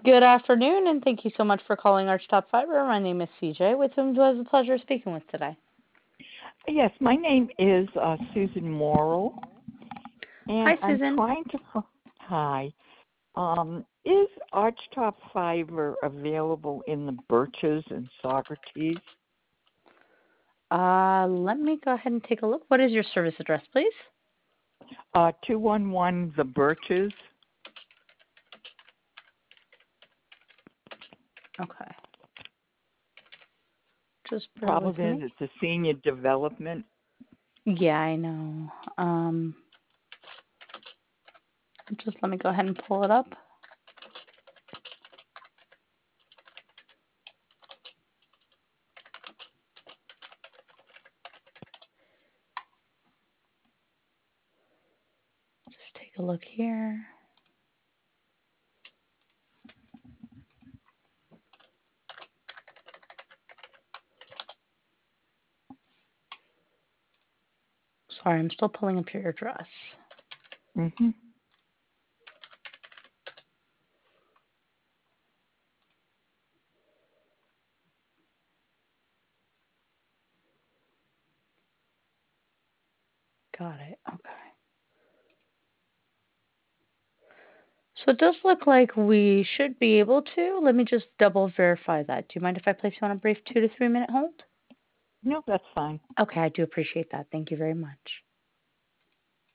Good afternoon, and thank you so much for calling Arch Top Fiber. My name is CJ, with whom do I have the pleasure of speaking with today? Yes, my name is Susan Morrill, Hi, and I'm Susan. trying to. Hi. Is Archtop Fiber available in the Birches and Socrates? Let me go ahead and take a look. What is your service address, please? 211 The Birches. Okay, just bear with Problem is, me. it's a senior development. Yeah, I know. Just let me go ahead and pull it up. Just take a look here. Sorry, I'm still pulling up your address. Mm-hmm. Got it. Okay. So it does look like we should be able to. Let me just double verify that. Do you mind if I place you on a brief 2 to 3 minute hold? No, that's fine. Okay, I do appreciate that. Thank you very much.